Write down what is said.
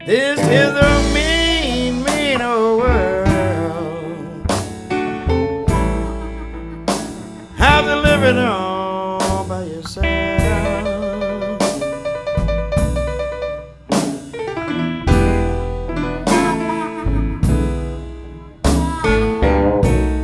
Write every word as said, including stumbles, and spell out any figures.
This is a mean, mean old world. How's it living on?